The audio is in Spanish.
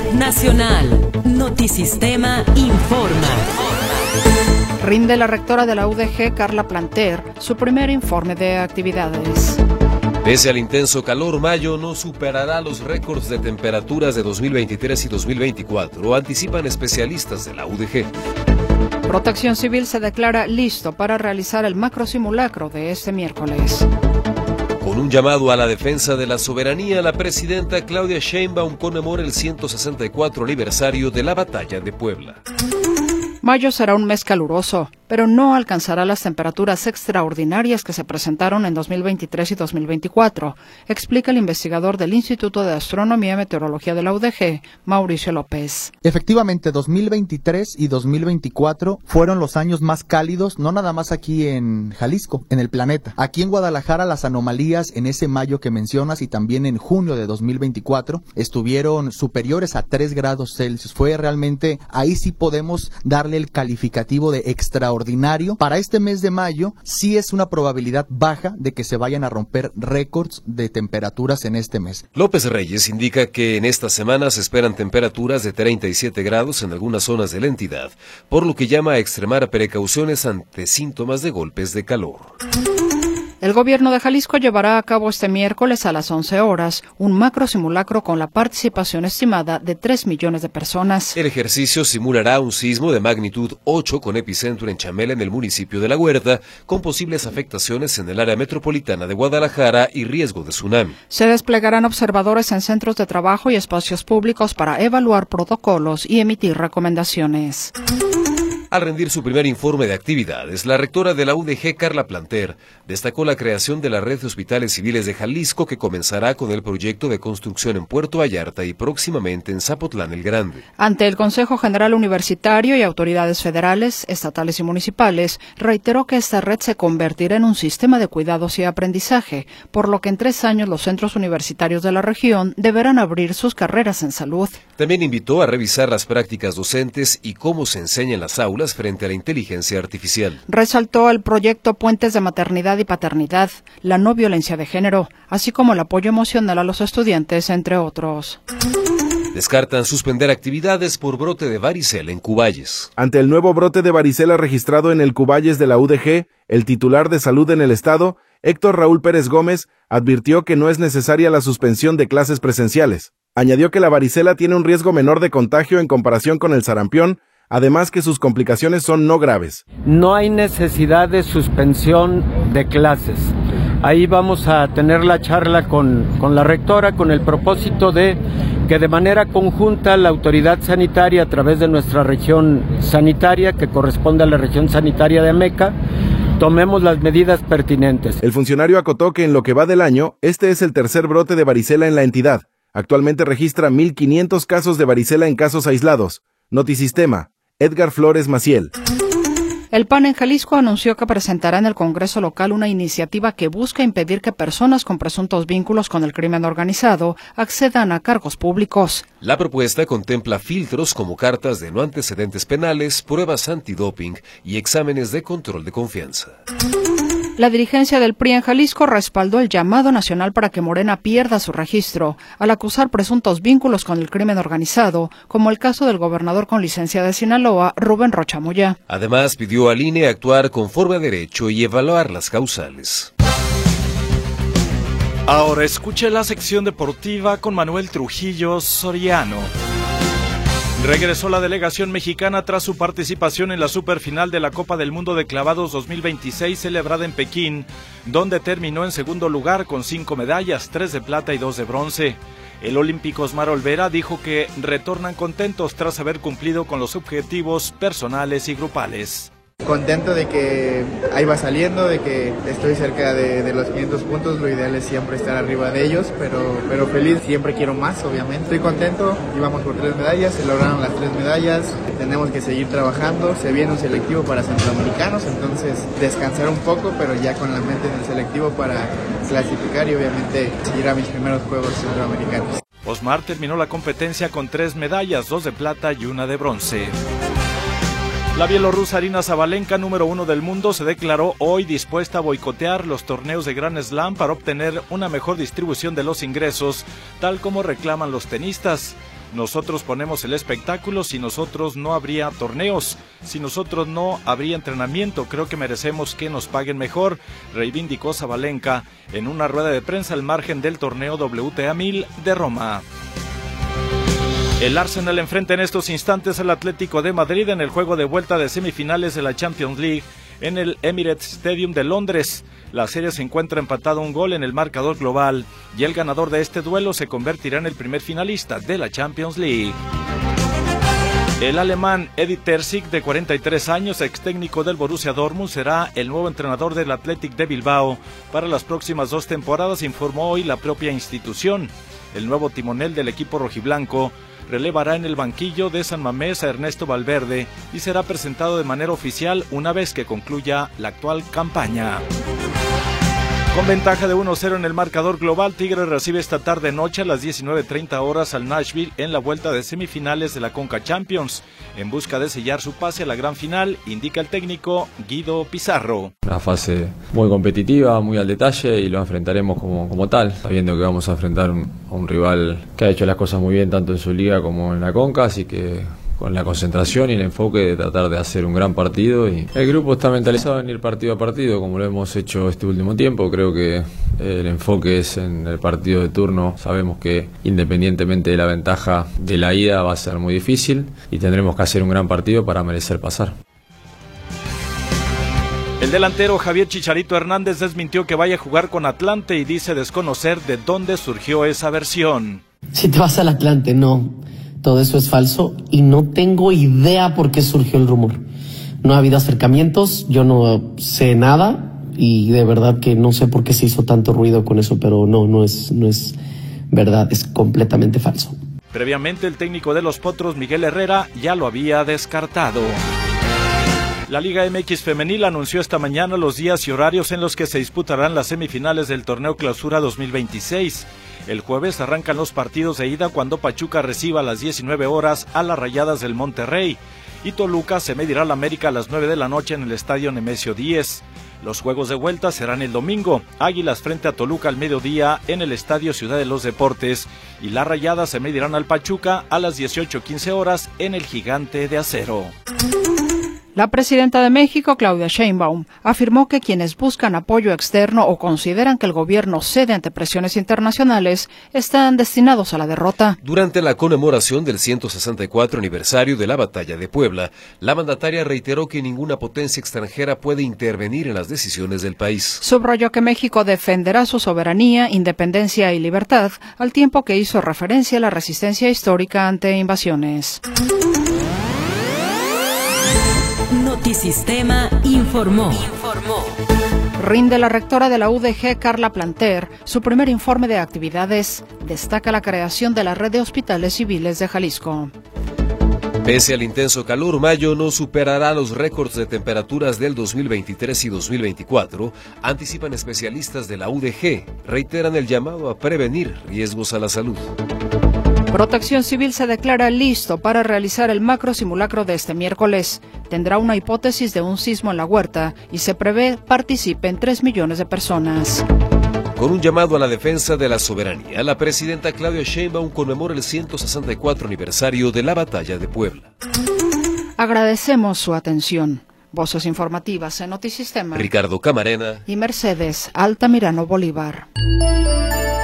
Nacional. Notisistema informa. Rinde la rectora de la UDG, Carla Planter, su primer informe de actividades. Pese al intenso calor, mayo no superará los récords de temperaturas de 2023 y 2024, anticipan especialistas de la UDG. Protección Civil se declara listo para realizar el macrosimulacro de este miércoles. Con un llamado a la defensa de la soberanía, la presidenta Claudia Sheinbaum conmemora el 164 aniversario de la Batalla de Puebla. Mayo será un mes caluroso, pero no alcanzará las temperaturas extraordinarias que se presentaron en 2023 y 2024, explica el investigador del Instituto de Astronomía y Meteorología de la UDG, Mauricio López. Efectivamente, 2023 y 2024 fueron los años más cálidos, no nada más aquí en Jalisco, en el planeta. Aquí en Guadalajara las anomalías en ese mayo que mencionas y también en junio de 2024 estuvieron superiores a 3 grados Celsius. Fue realmente, ahí sí podemos darle el calificativo de extraordinario. Para este mes de mayo sí es una probabilidad baja de que se vayan a romper récords de temperaturas en este mes. López Reyes indica que en esta semana se esperan temperaturas de 37 grados en algunas zonas de la entidad, por lo que llama a extremar precauciones ante síntomas de golpes de calor. El gobierno de Jalisco llevará a cabo este miércoles a las 11 horas un macrosimulacro con la participación estimada de 3 millones de personas. El ejercicio simulará un sismo de magnitud 8 con epicentro en Chamela, en el municipio de La Huerta, con posibles afectaciones en el área metropolitana de Guadalajara y riesgo de tsunami. Se desplegarán observadores en centros de trabajo y espacios públicos para evaluar protocolos y emitir recomendaciones. Al rendir su primer informe de actividades, la rectora de la UDG, Carla Planter, destacó la creación de la Red de Hospitales Civiles de Jalisco, que comenzará con el proyecto de construcción en Puerto Vallarta y próximamente en Zapotlán el Grande. Ante el Consejo General Universitario y autoridades federales, estatales y municipales, reiteró que esta red se convertirá en un sistema de cuidados y aprendizaje, por lo que en 3 años los centros universitarios de la región deberán abrir sus carreras en salud. También invitó a revisar las prácticas docentes y cómo se enseña en las aulas frente a la inteligencia artificial. Resaltó el proyecto Puentes de Maternidad y Paternidad, la no violencia de género, así como el apoyo emocional a los estudiantes, entre otros. Descartan suspender actividades por brote de varicela en Cuballes. Ante el nuevo brote de varicela registrado en el Cuballes de la UDG, el titular de salud en el estado, Héctor Raúl Pérez Gómez, advirtió que no es necesaria la suspensión de clases presenciales. Añadió que la varicela tiene un riesgo menor de contagio en comparación con el sarampión, además que sus complicaciones son no graves. No hay necesidad de suspensión de clases. Ahí vamos a tener la charla con la rectora con el propósito de que de manera conjunta la autoridad sanitaria, a través de nuestra región sanitaria, que corresponde a la región sanitaria de Ameca, tomemos las medidas pertinentes. El funcionario acotó que en lo que va del año, este es el tercer brote de varicela en la entidad. Actualmente registra 1,500 casos de varicela en casos aislados. Notisistema, Edgar Flores Maciel. El PAN en Jalisco anunció que presentará en el Congreso local una iniciativa que busca impedir que personas con presuntos vínculos con el crimen organizado accedan a cargos públicos. La propuesta contempla filtros como cartas de no antecedentes penales, pruebas antidoping y exámenes de control de confianza. La dirigencia del PRI en Jalisco respaldó el llamado nacional para que Morena pierda su registro al acusar presuntos vínculos con el crimen organizado, como el caso del gobernador con licencia de Sinaloa, Rubén Rocha Moya. Además, pidió al INE actuar conforme a derecho y evaluar las causales. Ahora escuche la sección deportiva con Manuel Trujillo Soriano. Regresó la delegación mexicana tras su participación en la superfinal de la Copa del Mundo de Clavados 2026 celebrada en Pekín, donde terminó en segundo lugar con 5 medallas, 3 de plata y 2 de bronce. El olímpico Osmar Olvera dijo que retornan contentos tras haber cumplido con los objetivos personales y grupales. Contento de que ahí va saliendo, de que estoy cerca de los 500 puntos, lo ideal es siempre estar arriba de ellos, pero feliz, siempre quiero más, obviamente. Estoy contento, íbamos por 3 medallas, se lograron las 3 medallas, tenemos que seguir trabajando, se viene un selectivo para centroamericanos, entonces descansar un poco, pero ya con la mente en el selectivo para clasificar y obviamente seguir a mis primeros Juegos Centroamericanos. Osmar terminó la competencia con 3 medallas, 2 de plata y 1 de bronce. La bielorrusa Arina Sabalenka, número 1 del mundo, se declaró hoy dispuesta a boicotear los torneos de Grand Slam para obtener una mejor distribución de los ingresos, tal como reclaman los tenistas. Nosotros ponemos el espectáculo, sin nosotros no habría torneos, sin nosotros no habría entrenamiento, creo que merecemos que nos paguen mejor, reivindicó Sabalenka en una rueda de prensa al margen del torneo WTA 1000 de Roma. El Arsenal enfrenta en estos instantes al Atlético de Madrid en el juego de vuelta de semifinales de la Champions League en el Emirates Stadium de Londres. La serie se encuentra empatada 1 gol en el marcador global y el ganador de este duelo se convertirá en el primer finalista de la Champions League. El alemán Edin Terzic, de 43 años, ex técnico del Borussia Dortmund, será el nuevo entrenador del Athletic de Bilbao para las próximas 2 temporadas, informó hoy la propia institución. El nuevo timonel del equipo rojiblanco relevará en el banquillo de San Mamés a Ernesto Valverde y será presentado de manera oficial una vez que concluya la actual campaña. Con ventaja de 1-0 en el marcador global, Tigres recibe esta tarde-noche a las 19:30 horas al Nashville en la vuelta de semifinales de la Conca Champions, en busca de sellar su pase a la gran final, indica el técnico Guido Pizarro. Una fase muy competitiva, muy al detalle, y lo enfrentaremos como tal, sabiendo que vamos a enfrentar a un rival que ha hecho las cosas muy bien tanto en su liga como en la Conca, así que con la concentración y el enfoque de tratar de hacer un gran partido, y el grupo está mentalizado en ir partido a partido como lo hemos hecho este último tiempo. Creo que el enfoque es en el partido de turno. Sabemos que independientemente de la ventaja de la ida va a ser muy difícil y tendremos que hacer un gran partido para merecer pasar. El delantero Javier Chicharito Hernández desmintió que vaya a jugar con Atlante y dice desconocer de dónde surgió esa versión. Si te vas al Atlante, no. Todo eso es falso y no tengo idea por qué surgió el rumor. No ha habido acercamientos, yo no sé nada y de verdad que no sé por qué se hizo tanto ruido con eso, pero no es verdad, es completamente falso. Previamente, el técnico de los Potros, Miguel Herrera, ya lo había descartado. La Liga MX Femenil anunció esta mañana los días y horarios en los que se disputarán las semifinales del Torneo Clausura 2026. El jueves arrancan los partidos de ida cuando Pachuca reciba a las 19 horas a las Rayadas del Monterrey y Toluca se medirá al América a las 9 de la noche en el Estadio Nemesio 10. Los juegos de vuelta serán el domingo, Águilas frente a Toluca al mediodía en el Estadio Ciudad de los Deportes y las Rayadas se medirán al Pachuca a las 18:15 horas en el Gigante de Acero. La presidenta de México, Claudia Sheinbaum, afirmó que quienes buscan apoyo externo o consideran que el gobierno cede ante presiones internacionales están destinados a la derrota. Durante la conmemoración del 164 aniversario de la Batalla de Puebla, la mandataria reiteró que ninguna potencia extranjera puede intervenir en las decisiones del país. Subrayó que México defenderá su soberanía, independencia y libertad, al tiempo que hizo referencia a la resistencia histórica ante invasiones. Notisistema informó. Rinde la rectora de la UDG, Carla Planter, su primer informe de actividades. Destaca la creación de la red de hospitales civiles de Jalisco. Pese al intenso calor, mayo no superará los récords de temperaturas del 2023 y 2024, anticipan especialistas de la UDG. Reiteran el llamado a prevenir riesgos a la salud. Protección Civil se declara listo para realizar el macro simulacro de este miércoles. Tendrá una hipótesis de un sismo en la Huerta y se prevé participen 3 millones de personas. Con un llamado a la defensa de la soberanía, la presidenta Claudia Sheinbaum conmemora el 164 aniversario de la Batalla de Puebla. Agradecemos su atención. Voces informativas en Notisistema. Ricardo Camarena y Mercedes Altamirano Bolívar.